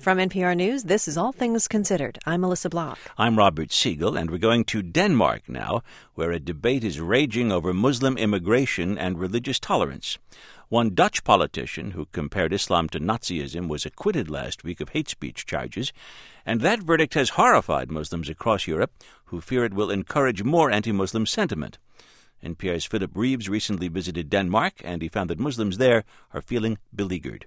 From NPR News, this is All Things Considered. I'm Melissa Block. I'm Robert Siegel, and we're going to Denmark now, where a debate is raging over Muslim immigration and religious tolerance. One Dutch politician who compared Islam to Nazism was acquitted last week of hate speech charges, and that verdict has horrified Muslims across Europe who fear it will encourage more anti-Muslim sentiment. NPR's Philip Reeves recently visited Denmark, and he found that Muslims there are feeling beleaguered.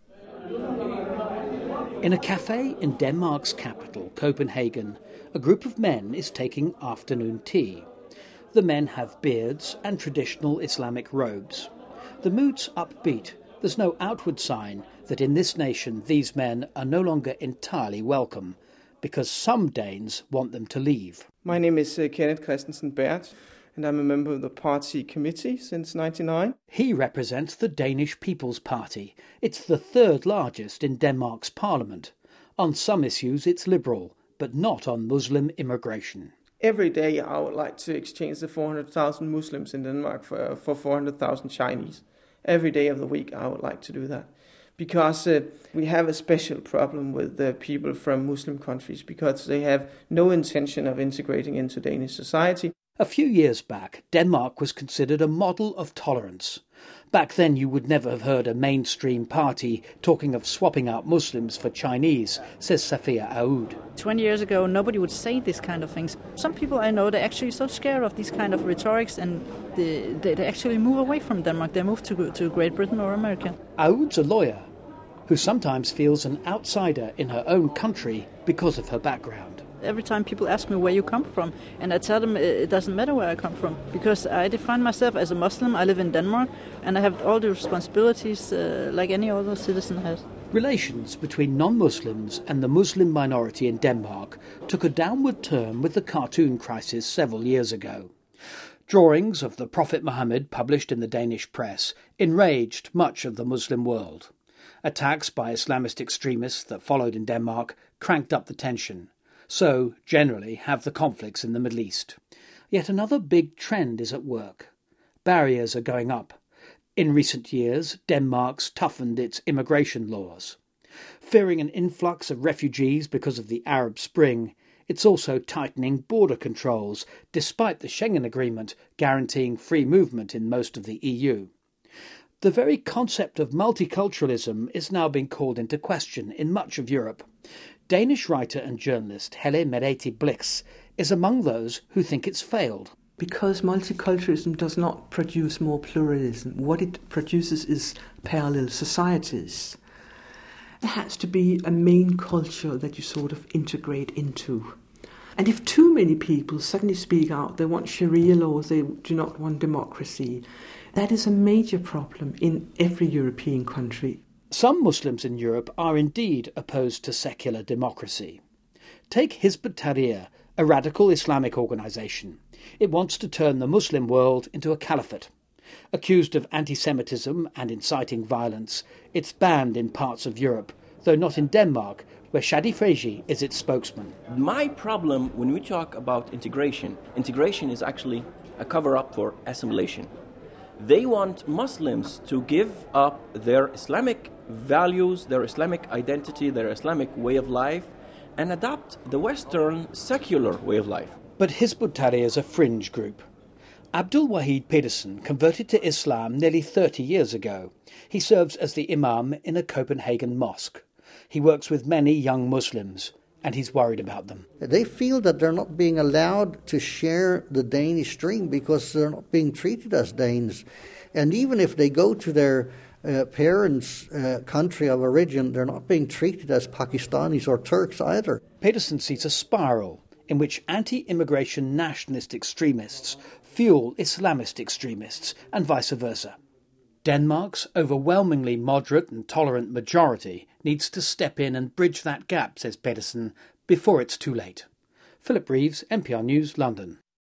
In a cafe in Denmark's capital, Copenhagen, a group of men is taking afternoon tea. The men have beards and traditional Islamic robes. The mood's upbeat. There's no outward sign that in this nation these men are no longer entirely welcome, because some Danes want them to leave. My name is Kenneth Christensen Bert, and I'm a member of the party committee since 1999. He represents the Danish People's Party. It's the third largest in Denmark's parliament. On some issues it's liberal, but not on Muslim immigration. Every day I would like to exchange the 400,000 Muslims in Denmark for 400,000 Chinese. Every day of the week I would like to do that. Because we have a special problem with the people from Muslim countries, because they have no intention of integrating into Danish society. A few years back, Denmark was considered a model of tolerance. Back then you would never have heard a mainstream party talking of swapping out Muslims for Chinese, says Safia Aoud. 20 years ago, nobody would say these kind of things. Some people I know, they're actually so scared of these kind of rhetorics, and they actually move away from Denmark. They move to Great Britain or America. Aoud's a lawyer who sometimes feels an outsider in her own country because of her background. Every time people ask me where you come from, and I tell them it doesn't matter where I come from, because I define myself as a Muslim. I live in Denmark, and I have all the responsibilities like any other citizen has. Relations between non-Muslims and the Muslim minority in Denmark took a downward turn with the cartoon crisis several years ago. Drawings of the Prophet Muhammad published in the Danish press enraged much of the Muslim world. Attacks by Islamist extremists that followed in Denmark cranked up the tension. So, generally, have the conflicts in the Middle East. Yet another big trend is at work. Barriers are going up. In recent years, Denmark's toughened its immigration laws. Fearing an influx of refugees because of the Arab Spring, it's also tightening border controls, despite the Schengen Agreement guaranteeing free movement in most of the EU. The very concept of multiculturalism is now being called into question in much of Europe. Danish writer and journalist Helle Merete Blix is among those who think it's failed. Because multiculturalism does not produce more pluralism. What it produces is parallel societies. There has to be a main culture that you sort of integrate into. And if too many people suddenly speak out, they want Sharia laws, they do not want democracy, that is a major problem in every European country. Some Muslims in Europe are indeed opposed to secular democracy. Take Hizb ut-Tahrir, a radical Islamic organisation. It wants to turn the Muslim world into a caliphate. Accused of anti-Semitism and inciting violence, it's banned in parts of Europe, though not in Denmark, where Shadi Freji is its spokesman. My problem when we talk about integration is actually a cover-up for assimilation. They want Muslims to give up their Islamic values, their Islamic identity, their Islamic way of life, and adopt the Western secular way of life. But Hizb ut-Tahrir is a fringe group. Abdul Wahid Pedersen converted to Islam nearly 30 years ago. He serves as the imam in a Copenhagen mosque. He works with many young Muslims, and he's worried about them. They feel that they're not being allowed to share the Danish dream because they're not being treated as Danes. And even if they go to their parents' country of origin, they're not being treated as Pakistanis or Turks either. Pedersen sees a spiral in which anti-immigration nationalist extremists fuel Islamist extremists and vice versa. Denmark's overwhelmingly moderate and tolerant majority needs to step in and bridge that gap, says Pedersen, before it's too late. Philip Reeves, NPR News, London.